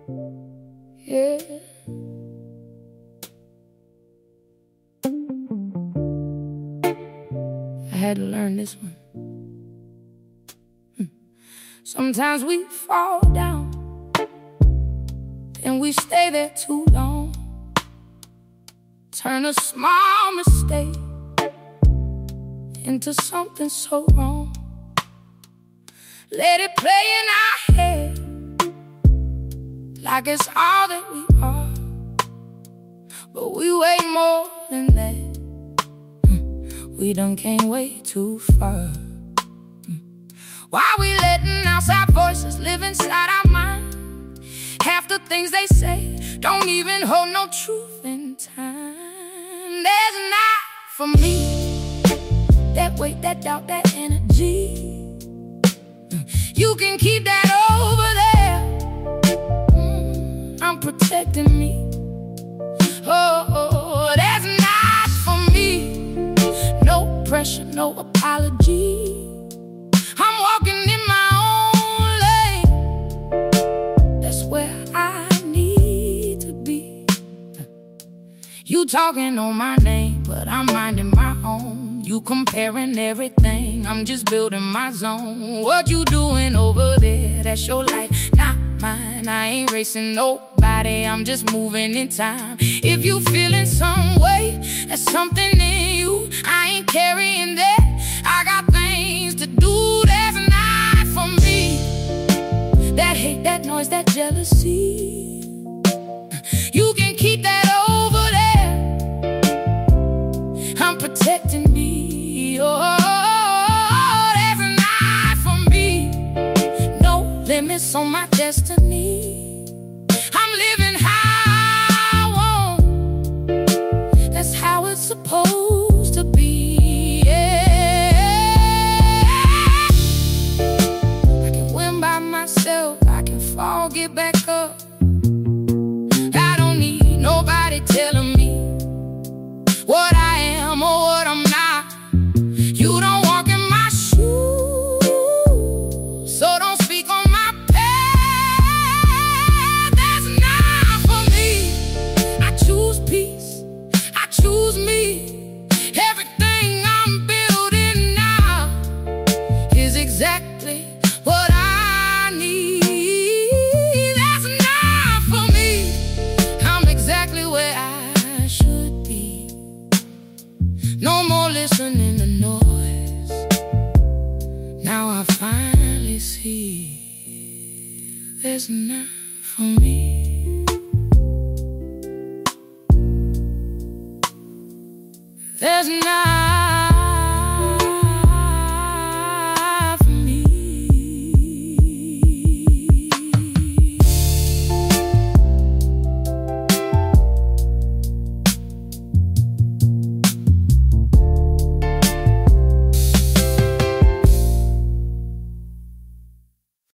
Yeah. I had to learn this one. Sometimes we fall down and we stay there too long. Turn a small mistake into something so wrong. Let it play in our head like it's all that we are. But we way more than that. We done came way too far. Why we letting outside voices live inside our mind? Half the things they say don't even hold no truth in time. There's not for me that weight, that doubt, that energy. You can keep that over there. I'm protecting me. Oh, that's not for me. No pressure, no apology. I'm walking in my own lane. That's where I need to be. You talking on my name, but I'm minding my own. You comparing everything, I'm just building my zone. What you doing over there, that's your life, not mine. I ain't racing nobody, I'm just moving in time. If you feeling some way, that's something in you, I ain't carrying that. I got things to do, that's not for me. That hate, that noise, that jealousy, you can keep that over there. I'm protecting me. Oh, that's not for me. No limits on my destiny. I'm living how I want. That's how it's supposed to be. Yeah. I can win by myself, I can fall, get back up. I don't need nobody telling me what I am or what I'm not. You don't walk in my shoes, so don't speak on my path. That's not for me. I choose peace, I choose me. Everything I'm building now is exactly what I need. That's not for me. I'm exactly where I should be. No more listening to noise. Now I finally see there's not for me. There's not